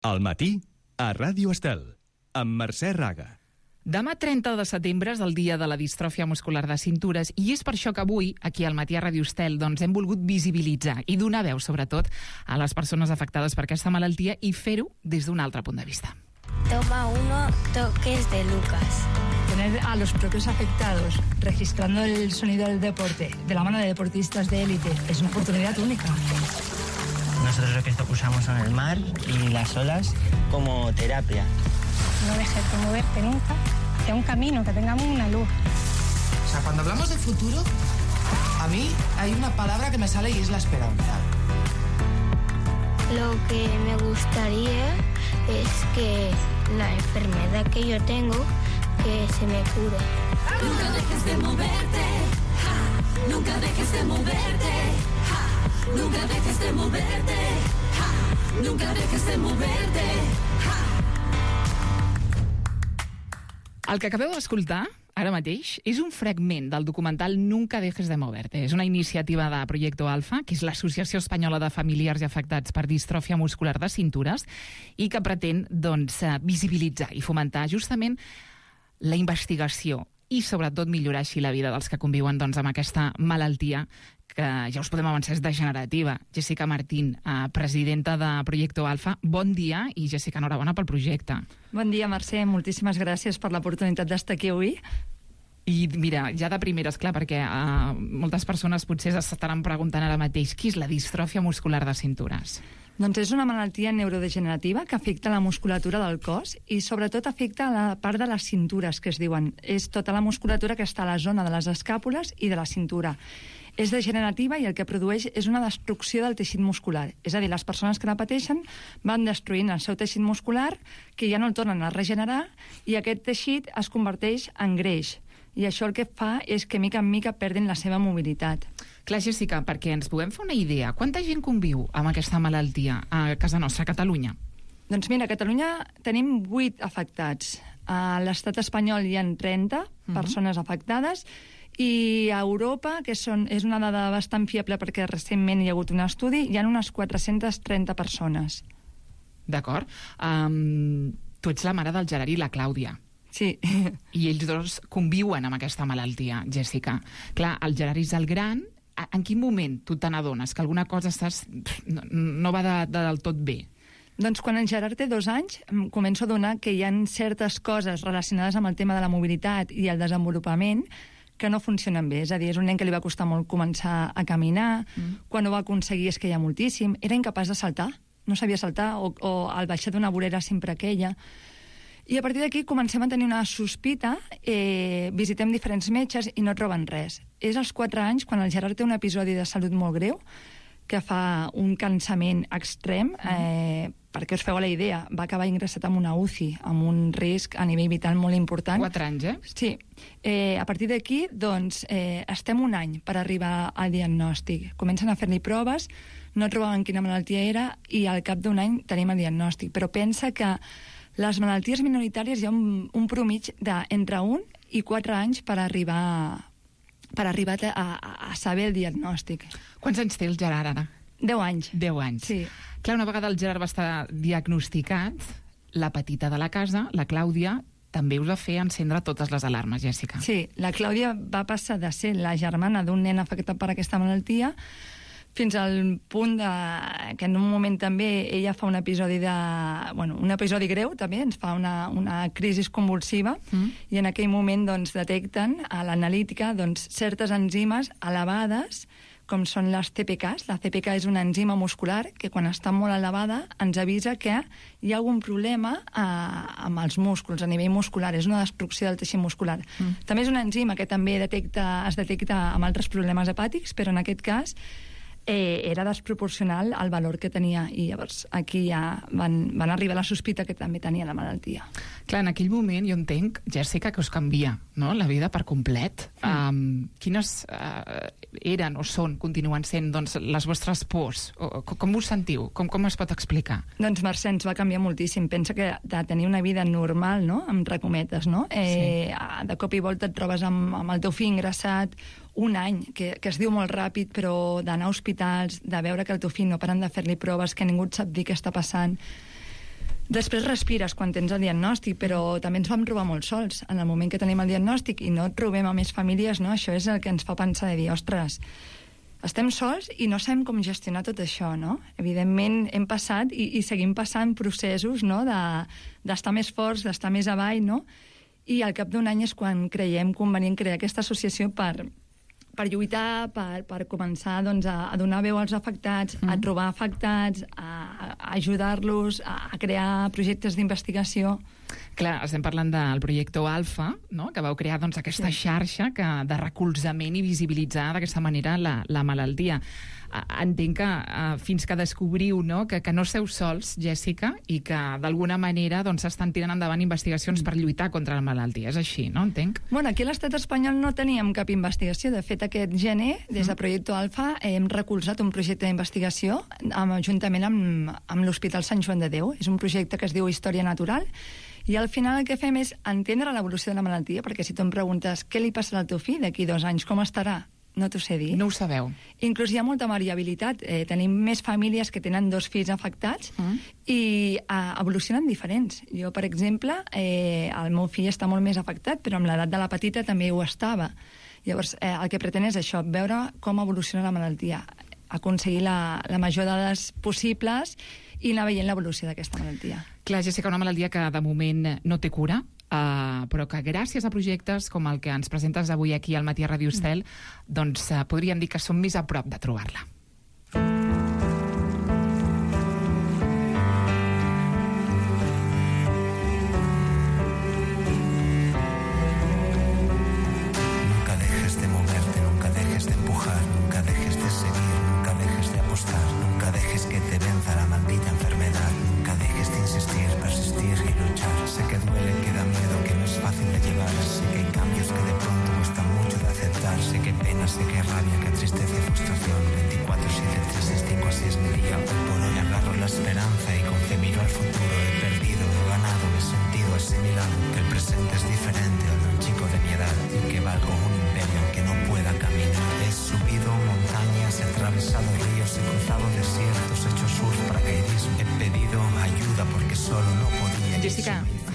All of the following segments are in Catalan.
Al matí, a Ràdio Estel, amb Mercè Raga. Demà 30 de setembre és el dia de la distròfia muscular de cintures i és per això que avui, aquí al matí a Ràdio Estel, hem volgut visibilitzar i donar veu, sobretot, a les persones afectades per aquesta malaltia i fer-ho des d'un altre punt de vista. Toma 1, toques de Lucas. Tener a los propios afectados registrando el sonido del deporte de la mano de deportistas de élite es una oportunidad única. Nosotros lo que usamos son el mar y las olas como terapia. No dejes de moverte nunca, sea un camino, que tengamos una luz. O sea, cuando hablamos de futuro, a mí hay una palabra que me sale y es la esperanza. Lo que me gustaría es que la enfermedad que yo tengo, que se me cure. Nunca dejes de moverte, ja. Nunca dejes de moverte, ja. Nunca dejes de moverte, ja. Nunca dejes de moverte, ja. El que acabeu d'escoltar ara mateix és un fragment del documental Nunca dejes de moverte. És una iniciativa de Proyecto Alfa, que és l'Associació Espanyola de Familiars i Afectats per Distròfia Muscular de Cintures, i que pretén visibilitzar i fomentar justament la investigació i sobretot millorar així la vida dels que conviuen amb aquesta malaltia que ja us podem avançar és degenerativa. Jessica Martín, presidenta de Proyecto Alfa, bon dia, i Jessica, enhorabona pel projecte. Bon dia, Mercè, moltíssimes gràcies per l'oportunitat d'estar aquí avui. I mira, ja de primeres, clar, perquè moltes persones potser s'estaran preguntant ara mateix què és la distròfia muscular de cintures? Doncs és una malaltia neurodegenerativa que afecta la musculatura del cos i sobretot afecta la part de les cintures, que es diuen. És tota la musculatura que està a la zona de les escàpules i de la cintura. És degenerativa i el que produeix és una destrucció del teixit muscular. És a dir, les persones que la pateixen van destruint el seu teixit muscular, que ja no el tornen a regenerar, i aquest teixit es converteix en greix. I això el que fa és que mica en mica perdin la seva mobilitat. Clar, Jessica, perquè ens puguem fer una idea, quanta gent conviu amb aquesta malaltia a casa nostra, a Catalunya? Doncs mira, a Catalunya tenim 8 afectats. A l'estat espanyol hi ha 30 persones afectades i a Europa, que és una dada bastant fiable perquè recentment hi ha hagut un estudi, hi ha unes 430 persones. D'acord. Tu ets la mare del Gerard i la Clàudia. Sí. I ells dos conviuen amb aquesta malaltia, Jessica. Clar, el Gerard és el gran. En quin moment tu te n'adones que alguna cosa no va del tot bé? Doncs quan en Gerard té 2 anys em començo a adonar que hi ha certes coses relacionades amb el tema de la mobilitat i el desenvolupament que no funcionen bé. És a dir, és un nen que li va costar molt començar a caminar, quan ho va aconseguir es queia moltíssim, era incapaç de saltar, no sabia saltar, o al baixar d'una vorera sempre queia. I a partir d'aquí comencem a tenir una sospita, visitem diferents metges i no troben res. És als 4 anys, quan el Gerard té un episodi de salut molt greu, que fa un cansament extrem, perquè us feu la idea, va acabar ingressat en una UCI, amb un risc a nivell vital molt important. 4 anys, Sí. A partir d'aquí, doncs, estem un any per arribar al diagnòstic. Comencen a fer-li proves, no trobaven quina malaltia era, i al cap d'un any tenim el diagnòstic. Però pensa que les malalties minoritàries hi ha un promig d'entre 1 i 4 anys per arribar a saber el diagnòstic. Quants anys té el Gerard ara? 10 anys. 10 anys. Sí. Clar, una vegada el Gerard va estar diagnosticat, la petita de la casa, la Clàudia, també us va fer encendre totes les alarmes, Jessica. Sí, la Clàudia va passar de ser la germana d'un nen afectat per aquesta malaltia fins al punt que en un moment també ella fa un episodi un episodi greu també, ens fa una crisi convulsiva i en aquell moment detecten a l'analítica certes enzimes elevades com són les CPKs. La CPK és una enzima muscular que quan està molt elevada ens avisa que hi ha algun problema amb els músculs, a nivell muscular, és una destrucció del teixit muscular. També és una enzima que també es detecta amb altres problemes hepàtics, però en aquest cas era desproporcional al valor que tenia i llavors aquí ja van arribar a la sospita que també tenia la malaltia. Clar, en aquell moment jo entenc, Jessica, que us canvia, no?, la vida per complet. Quines eren o continuen sent les vostres pors? Com us sentiu? Com es pot explicar? Doncs Mercè, ens va canviar moltíssim. Pensa que de tenir una vida normal, no?, amb recometes, no? De cop i volta et trobes amb el teu fill ingressat un any, que es diu molt ràpid, però d'anar a hospitals, de veure que el teu fill no paren de fer-li proves, que ningú et sap dir què està passant. Després respires quan tens el diagnòstic, però també ens vam trobar molt sols. En el moment que tenim el diagnòstic i no et trobem a més famílies, no? Això és el que ens fa pensar de dir, ostres, estem sols i no sabem com gestionar tot això, no? Evidentment hem passat i seguim passant processos, no? D'estar més forts, d'estar més avall, no? I al cap d'un any és quan creiem convenient crear aquesta associació per lluitar, per començar doncs, a donar veu als afectats, a trobar afectats, a ajudar-los, a crear projectes d'investigació. Clar, estem parlant del projecte Alfa, no? Que vau crear doncs, aquesta xarxa de recolzament i visibilitzar d'aquesta manera la malaltia. Entenc que fins que descobriu, no? Que no esteu sols, Jèssica, i que d'alguna manera doncs, s'estan tirant endavant investigacions per lluitar contra la malaltia. És així, no? Entenc? Bueno, aquí a l'estat espanyol no teníem cap investigació. De fet, aquest gener, des de Projecte Alfa, hem recolzat un projecte d'investigació juntament amb l'Hospital Sant Joan de Déu. És un projecte que es diu Història Natural, i al final el que fem és entendre l'evolució de la malaltia, perquè si tu em preguntes què li passarà al teu fill d'aquí 2 anys, com estarà? No t'ho sé dir. No ho sabeu. Inclús hi ha molta variabilitat. Tenim més famílies que tenen 2 fills afectats i evolucionen diferents. Jo, per exemple, el meu fill està molt més afectat, però amb l'edat de la petita també ho estava. Llavors, el que pretén és això, veure com evoluciona la malaltia, aconseguir la major dades possibles i anar veient l'evolució d'aquesta malaltia. Clar, Jèssica, una malaltia que de moment no té cura, però que gràcies a projectes com el que ens presentes avui aquí al Matí a Ràdio Estel, doncs podríem dir que som més a prop de trobar-la. Nunca dejes de moverte, nunca dejes de empujar, nunca dejes de seguir, nunca dejes de apostar, nunca dejes que te venza la maldita enfermedad, nunca dejes de insistir, persistir y luchar. Sé que duele, que da miedo, que no es fácil de llevar, sé que hay cambios que de pronto cuestan mucho de aceptar, sé que pena, sé que rabia, que tristeza y frustración, 24/7, 365, así es mi día. Hoy por hoy agarro la esperanza y con fe miro al futuro. He perdido, he ganado, he sentido, he asimilado que el presente es diferente al de un chico de mi edad y que valgo un imperio aunque no pueda caminar. He subido montañas, he atravesado ríos, he cruzado desiertos, he hecho surf, paracaidismo. He pedido ayuda porque solo no podía. Jessica,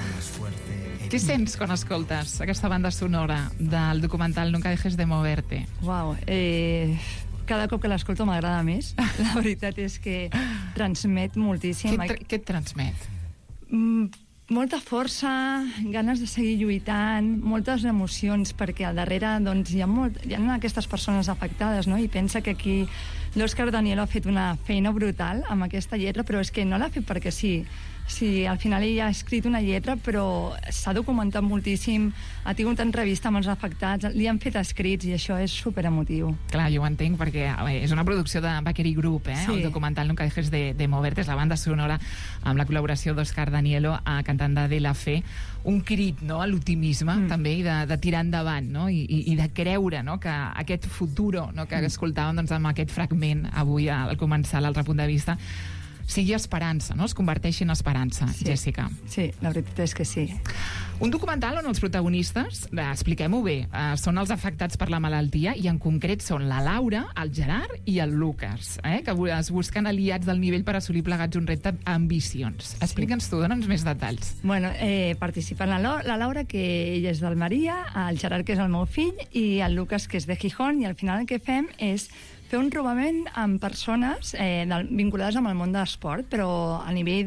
què sents quan escoltes aquesta banda sonora del documental Nunca dejes de moverte? Uau, cada cop que l'escolto m'agrada més. La veritat és que transmet moltíssim. Què et transmet? Molta força, ganes de seguir lluitant, moltes emocions, perquè al darrere doncs, hi ha aquestes persones afectades, no? I pensa que aquí l'Òscar Danielo ha fet una feina brutal amb aquesta lletra, però és que no l'ha fet perquè sí. Sí, al final ell ha escrit una lletra, però s'ha documentat moltíssim, ha tingut entrevista amb els afectats, li han fet escrits i això és superemotiu. Clar, jo ho entenc perquè és una producció de Bakery Group, Sí. El documental Nunca dejes de moverte, és la banda sonora amb la col·laboració d'Òscar Danielo, cantant de La Fe, un crit, no?, a l'optimisme també, i de tirar endavant, no?, i de creure, no?, que aquest futuro, no?, que escoltàvem doncs, amb aquest fragment avui al començar l'altre punt de vista, sigui esperança, no?, es converteixi en esperança, sí. Jèssica. Sí, la veritat és que sí. Un documental on els protagonistes, expliquem-ho bé, són els afectats per la malaltia i en concret són la Laura, el Gerard i el Lucas, que es busquen aliats del nivell per assolir plegats un repte ambicions. Explica'ns tu, dona'ns més detalls. Bueno, participen la Laura, que ella és d'Almeria, el Gerard, que és el meu fill, i el Lucas, que és de Gijón, i al final el que fem és fer un trobament amb persones vinculades amb el món de l'esport, però a nivell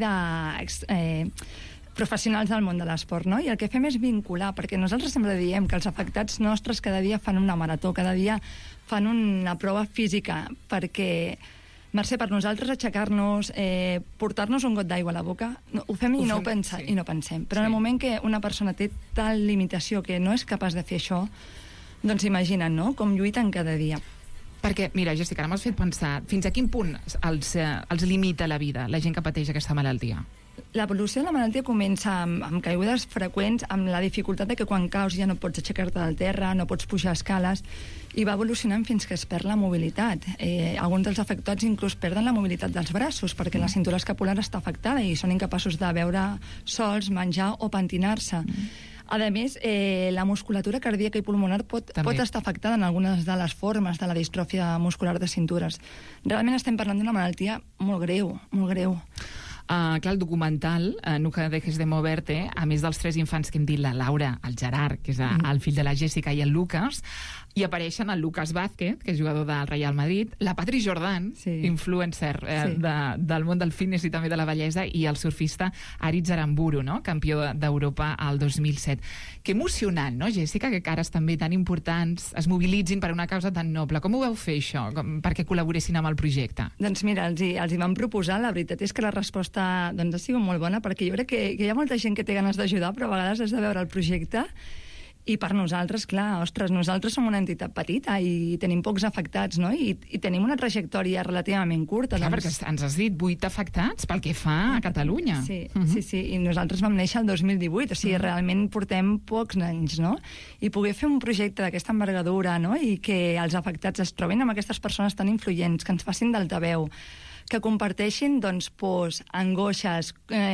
de professionals del món de l'esport, no? I el que fem és vincular, perquè nosaltres sempre diem que els afectats nostres cada dia fan una marató, cada dia fan una prova física, perquè Mercè, per nosaltres aixecar-nos, portar-nos un got d'aigua a la boca, ho fem i no pensem. Però en el moment que una persona té tal limitació que no és capaç de fer això, doncs imagina't, no?, com lluiten cada dia. Perquè, mira, Jessica, ara m'has fet pensar fins a quin punt els limita la vida, la gent que pateix aquesta malaltia? L'evolució de la malaltia comença amb caigudes freqüents, amb la dificultat de que quan caus ja no pots aixecar-te del terra, no pots pujar escales, i va evolucionant fins que es perd la mobilitat. Alguns dels afectats inclús perden la mobilitat dels braços, perquè la cintura escapular està afectada i són incapaços de beure sols, menjar o pentinar-se. A més, la musculatura cardíaca i pulmonar pot estar afectada en algunes de les formes de la distròfia muscular de cintures. Realment estem parlant d'una malaltia molt greu, molt greu. Clar, el documental, Nunca dejes de moverte, a més dels 3 infants que hem dit, la Laura, el Gerard, que és el fill de la Jessica, i el Lucas, hi apareixen el Lucas Vázquez, que és jugador del Real Madrid, la Patri Jordan, influencer del món del fitness i també de la bellesa, i el surfista Aritz Aramburu, no? Campió d'Europa al 2007. Que emocionant, no, Jessica, que cares també tan importants es mobilitzin per una causa tan noble. Com ho vau fer, això, perquè col·laboressin amb el projecte? Doncs mira, els hi vam proposar. La veritat és que la resposta ha sigut molt bona, perquè jo crec que hi ha molta gent que té ganes d'ajudar, però a vegades has de veure el projecte. I per nosaltres, clar, ostres, nosaltres som una entitat petita i tenim pocs afectats, no? I tenim una trajectòria relativament curta. Clar, perquè ens has dit 8 afectats pel que fa a Catalunya. Sí, sí, i nosaltres vam néixer el 2018, o sigui, realment portem pocs anys, no? I poder fer un projecte d'aquesta envergadura, no? I que els afectats es trobin amb aquestes persones tan influents, que ens facin d'altaveu, que comparteixin, doncs, pors, angoixes,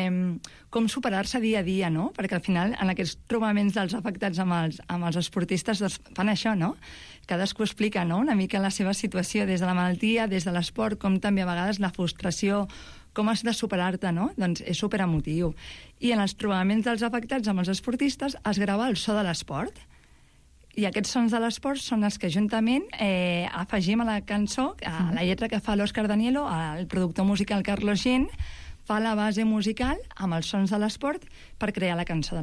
com superar-se dia a dia, no? Perquè al final, en aquests trobaments dels afectats amb els esportistes, doncs, fan això, no? Cadascú explica, no?, una mica la seva situació des de la malaltia, des de l'esport, com també a vegades la frustració, com has de superar-te, no? Doncs és superemotiu. I en els trobaments dels afectats amb els esportistes es grava el so de l'esport. I aquests sons de l'esport són els que juntament afegim a la cançó, a la lletra que fa l'Òscar Danielo, el productor musical Carlos Gin, fa la base musical amb els sons de l'esport per crear la cançó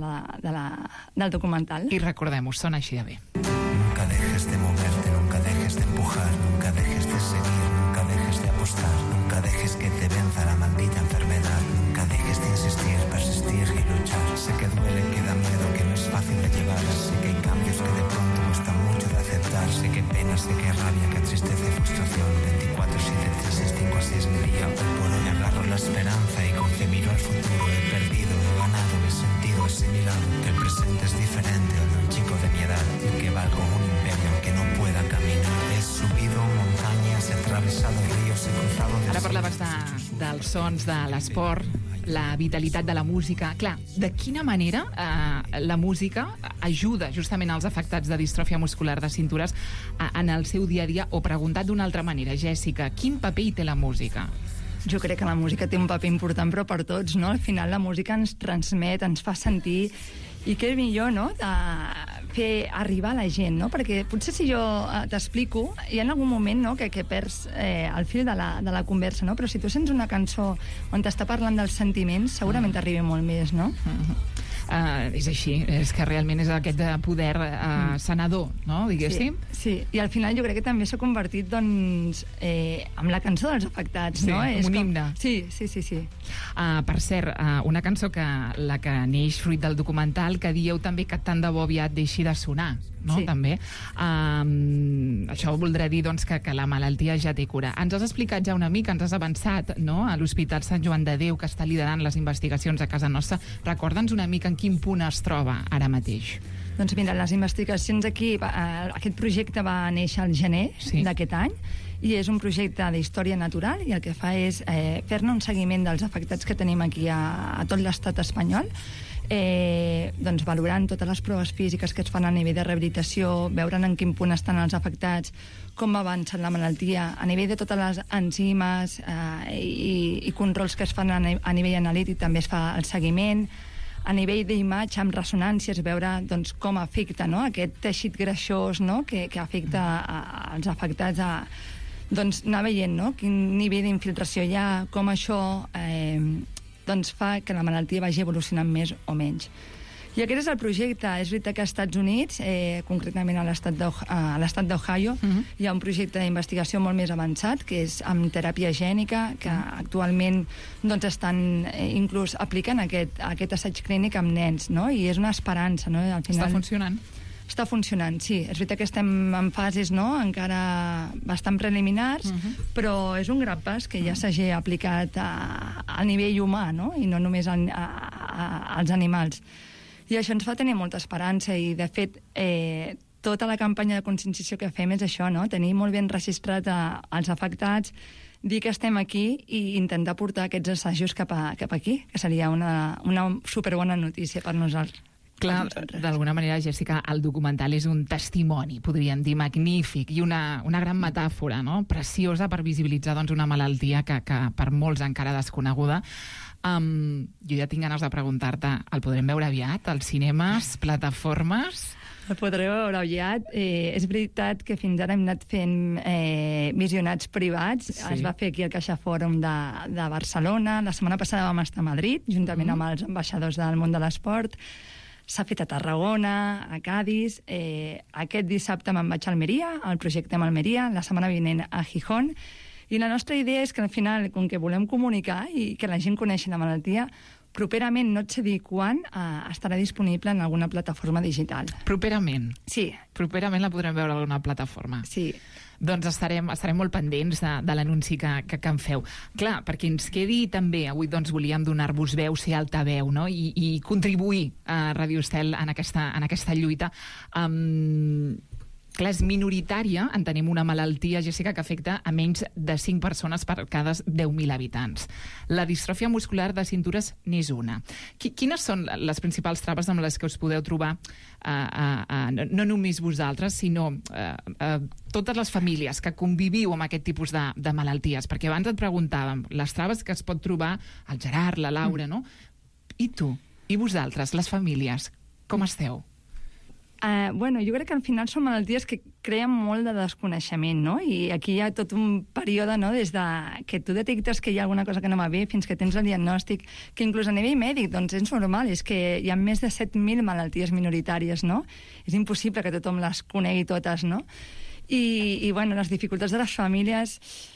del documental. I recordem-ho, sona així de bé. Nunca dejes de moverte, nunca dejes de empujar, nunca dejes de seguir, nunca dejes de apostar, nunca dejes que te venza la maldita enfermedad, nunca dejes de insistir, persistir y luchar. Sé que duele, que da miedo, que no es fácil de llevar, sé que hay cambios que de pronto cuestan mucho de aceptar, sé que pena, sé que rabia, que tristeza y frustración, 24/7, 365 así es mi día, hoy por hoy agarro la esperanza y con fe miro al futuro, he perdido, he ganado, he sentido ese milagro, que el presente es diferente al de un chico de mi edad, que valgo un imperio aunque no pueda caminar, he subido montañas, he atravesado ríos, he cruzado... Ara parlaves dels sons de l'esport, la vitalitat de la música. Clar, de quina manera la música ajuda justament als afectats de distròfia muscular de cintures en el seu dia a dia? O preguntat d'una altra manera, Jessica, quin paper hi té la música? Jo crec que la música té un paper important, però per tots, no? Al final la música ens transmet, ens fa sentir, i què millor, no?, de fer arribar a la gent, no? Perquè potser si jo t'explico, hi ha algun moment, no?, que perds el fil de la conversa, no? Però si tu sents una cançó on t'està parlant dels sentiments, segurament t'arribi molt més, no? És així, és que realment és aquest poder sanador, no?, diguéssim. Sí, i al final jo crec que també s'ha convertit, doncs, amb la cançó dels afectats, no? Sí, un himne. Sí. Per cert, una cançó la que neix fruit del documental, que dieu també que tant de bo aviat deixi de sonar, no? Sí. També. Això voldrà dir, doncs, que la malaltia ja té cura. Ens has explicat ja una mica, ens has avançat, no?, a l'Hospital Sant Joan de Déu, que està liderant les investigacions a casa nostra. Recorda'ns una mica en quin punt es troba ara mateix. Doncs mira, les investigacions aquí, aquest projecte va néixer al gener d'aquest any, i és un projecte d'història natural, i el que fa és fer-ne un seguiment dels afectats que tenim aquí a tot l'estat espanyol, doncs valorant totes les proves físiques que es fan a nivell de rehabilitació, veure en quin punt estan els afectats, com va avançant la malaltia, a nivell de totes les enzimes i controls que es fan a nivell analític, també es fa el seguiment, a nivell d'imatge amb ressonàncies, veure, doncs, com afecta, no?, aquest teixit greixós, no?, que afecta als afectats doncs anar veient, no?, quin nivell d'infiltració hi ha, com això doncs fa que la malaltia vagi evolucionant més o menys. I aquest és el projecte. És veritat que als Estats Units, concretament a l'estat d'Ohio, hi ha un projecte d'investigació molt més avançat, que és amb teràpia gènica, que actualment doncs, estan inclús aplicant aquest assaig clínic amb nens, no? I és una esperança, no? Al final... Està funcionant? Està funcionant, sí. És veritat que estem en fases, no?, encara bastant preliminars, però és un gran pas que ja s'hagi aplicat a nivell humà, no?, i no només als animals. I això ens fa tenir molta esperança, i de fet tota la campanya de conscienciació que fem és això, no?, tenir molt ben registrat als afectats, dir que estem aquí i intentar portar aquests assajos cap aquí, que seria una superbona notícia per nosaltres. Clar, d'alguna manera, Jessica, el documental és un testimoni, podríem dir, magnífic, i una gran metàfora, no? Preciosa per visibilitzar doncs, una malaltia que per molts encara desconeguda. Jo ja tinc ganes de preguntar-te, el podrem veure aviat als cinemes, plataformes? El podreu veure aviat. És veritat que fins ara hem anat fent visionats privats. Sí. Es va fer aquí al Caixa Fòrum de Barcelona. La setmana passada vam estar a Madrid, juntament amb els ambaixadors del món de l'esport. S'ha fet a Tarragona, a Cádiz. Aquest dissabte me'n vaig a Almeria, al projecte amb Almeria, la setmana vinent a Gijón. I la nostra idea és que al final, com que volem comunicar i que la gent coneixi la malaltia, properament, no et sé dir quan, estarà disponible en alguna plataforma digital. Properament? Sí. Properament la podrem veure en alguna plataforma? Sí. Doncs estarem molt pendents de l'anunci que en feu. Clar, perquè ens quedi també, avui doncs volíem donar-vos veu, ser altaveu, no? I contribuir a Radio Estel en aquesta lluita. Clar, és minoritària, entenem una malaltia, Jessica, que afecta a menys de 5 persones per cada 10.000 habitants. La distròfia muscular de cintures n'és una. Quines són les principals traves amb les que us podeu trobar, no només vosaltres, sinó totes les famílies que conviviu amb aquest tipus de malalties? Perquè abans et preguntàvem les traves que es pot trobar el Gerard, la Laura, no? I tu? I vosaltres, les famílies, com esteu? Jo crec que al final són malalties que creen molt de desconeixement, no? I aquí hi ha tot un període, no?, des de que tu detectes que hi ha alguna cosa que no va bé fins que tens el diagnòstic, que inclús a nivell mèdic, doncs és normal, és que hi ha més de 7.000 malalties minoritàries, no? És impossible que tothom les conegui totes, no? I les dificultats de les famílies...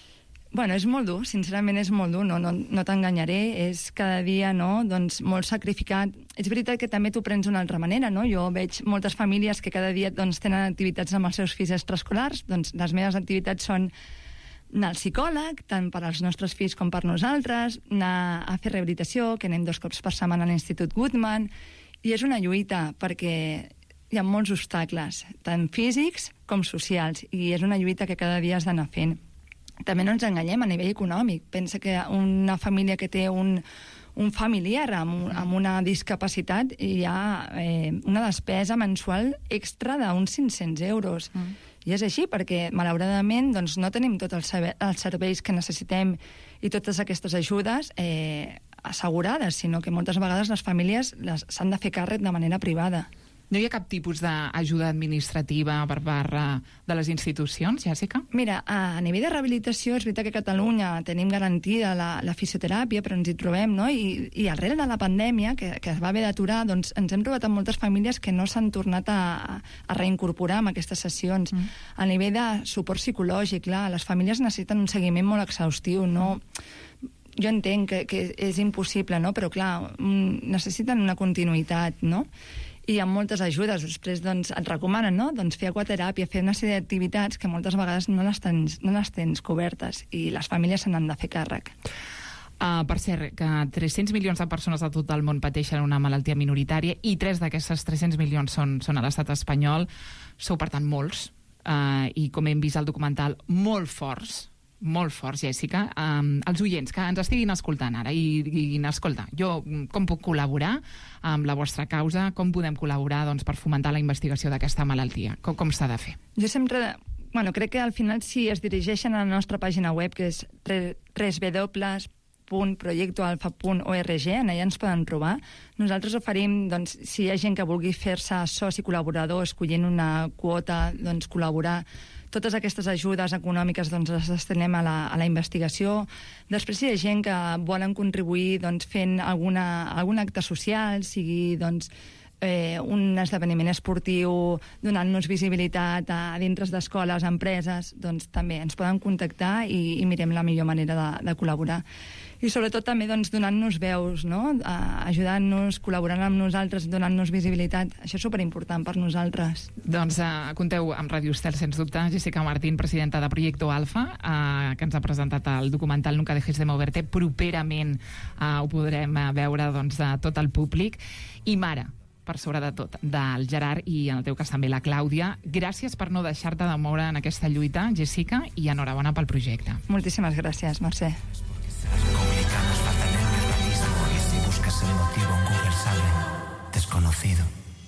és molt dur, sincerament és molt dur, no t'enganyaré, és cada dia, no?, doncs molt sacrificat. És veritat que també t'ho prens d'una altra manera, no? Jo veig moltes famílies que cada dia doncs, tenen activitats amb els seus fills extraescolars, doncs les meves activitats són anar al psicòleg, tant per als nostres fills com per nosaltres, anar a fer rehabilitació, que anem 2 cops per setmana a l'Institut Guttmann, i és una lluita perquè hi ha molts obstacles, tant físics com socials, i és una lluita que cada dia has d'anar fent. També no ens enganyem a nivell econòmic. Pensa que una família que té un familiar amb una discapacitat hi ha una despesa mensual extra d'uns 500 euros. I és així, perquè malauradament doncs, no tenim tots els serveis que necessitem i totes aquestes ajudes assegurades, sinó que moltes vegades les famílies s'han de fer càrrec de manera privada. No hi ha cap tipus d'ajuda administrativa per part de les institucions, Jessica? Mira, a nivell de rehabilitació és veritat que a Catalunya tenim garantida la fisioteràpia, però ens hi trobem, no? I arrel de la pandèmia, que es va haver d'aturar, doncs ens hem trobat amb moltes famílies que no s'han tornat a reincorporar en aquestes sessions. A nivell de suport psicològic, clar, les famílies necessiten un seguiment molt exhaustiu, no... Jo entenc que és impossible, no? Però clar, necessiten una continuïtat, no? I hi ha moltes ajudes. Després doncs, et recomanen, no?, doncs, fer aquateràpia, fer una sèrie d'activitats que moltes vegades no les tens cobertes i les famílies se n'han de fer càrrec. Per cert, que 300 milions de persones a tot el món pateixen una malaltia minoritària i 3 d'aquestes 300 milions són a l'estat espanyol. Sou, per tant, molts, i com hem vist al documental, molt forts, Jessica. Els oients que ens estiguin escoltant ara i diguin, escolta, jo com puc col·laborar amb la vostra causa, com podem col·laborar doncs, per fomentar la investigació d'aquesta malaltia? Com s'ha de fer? Jo sempre... crec que al final si es dirigeixen a la nostra pàgina web, que és www.proyectoalfa.org, en allà ens poden trobar. Nosaltres oferim, doncs, si hi ha gent que vulgui fer-se soci col·laborador, escollint una quota, doncs, col·laborar. Totes aquestes ajudes econòmiques doncs, les destinem a la investigació. Després, si hi ha gent que volen contribuir doncs, fent algun acte social, sigui doncs, un esdeveniment esportiu, donant-nos visibilitat a dintre d'escoles, empreses, doncs també ens poden contactar i mirem la millor manera de col·laborar. I sobretot també doncs, donant-nos veus, no? Ajudant-nos, col·laborant amb nosaltres, donant-nos visibilitat. Això és superimportant per nosaltres. Doncs compteu amb Radio Estel, sens dubte. Jessica Martín, presidenta de Proyecto Alfa, que ens ha presentat el documental Nunca dejes de moverte. Properament ho podrem veure doncs, a tot el públic. I mare, per sobre de tot, del Gerard i en el teu cas també la Clàudia. Gràcies per no deixar-te de moure en aquesta lluita, Jessica, i enhorabona pel projecte. Moltíssimes gràcies, Mercè. Comunicados falta el neuralismo y si buscas el motivo en Google sale desconocido.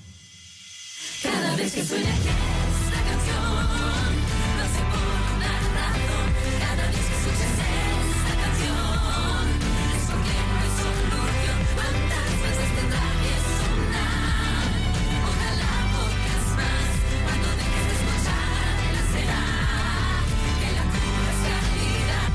que sueña que esta canción lo hace por una razón. Cada vez que escuches esta canción es porque no hay solución. ¿Cuántas veces tendrá que sonar? Ojalá pocas más. Cuando dejes de escucharla será que la cura es realidad.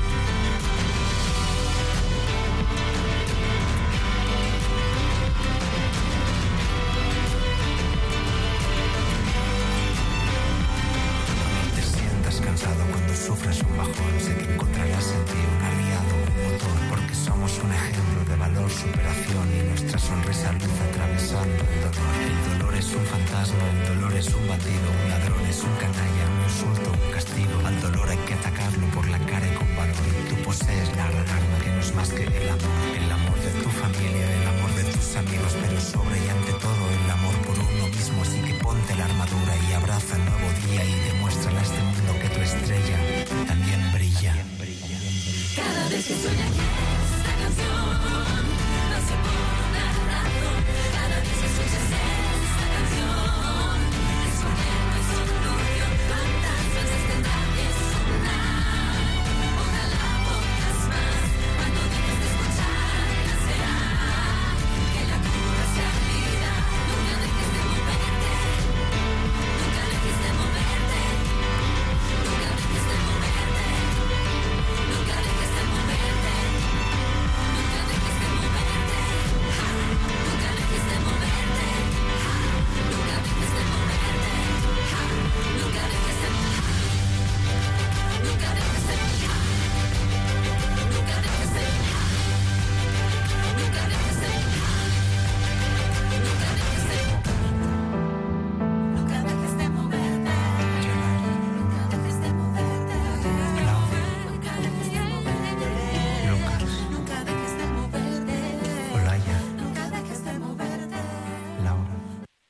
Te sientas cansado cuando sufras un bajón. Sé que encontrarás en ti un aliado, un motor, porque somos un ejemplo de valor, superación y nuestra sonrisa luz atravesando el dolor. El dolor es un fantasma, el dolor es un bandido, un ladrón es un canalla, un insulto, un castigo. Al dolor hay que atacarlo por la cara y con valor. Tú posees la gran arma que no es más que el amor de tu familia, el amor de tus amigos, pero sobre y ante todo el amor por uno mismo. Así que ponte la armadura y abraza el nuevo día y demuéstrale a este mundo que tu estrella también brilla. Cada vez que sueña que